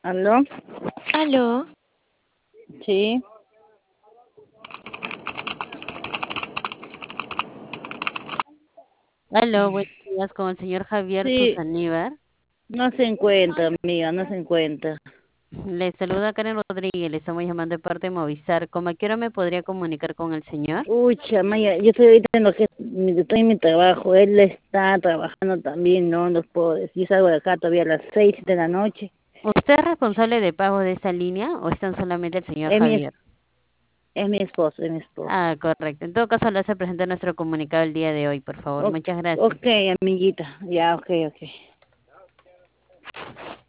¿Aló? Aló, Sí, Aló, buenos días con el señor Javier sí, Susaníbar. no se encuentra, amiga, no se encuentra. Le saluda Karen Rodríguez, le estamos llamando de parte de Movistar. ¿Cómo a qué hora me podría comunicar con el señor? Ucha, Maya, yo estoy ahorita en lo que estoy en mi trabajo, él está trabajando también, no puedo decir, yo salgo de acá todavía a las 6 de la noche. ¿Usted es responsable de pago de esa línea o están solamente el señor Es mi, es, Javier? es mi esposo, es mi esposo. Ah, correcto. En todo caso, le hace presente nuestro comunicado el día de hoy, por favor. Ok, Muchas gracias. ok, amiguita, ya, ok.